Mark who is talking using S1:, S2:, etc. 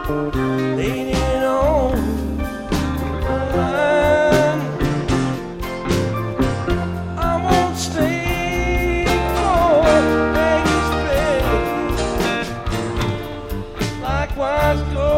S1: leaning on the line. I won't stay for Maggie's bed. Likewise, go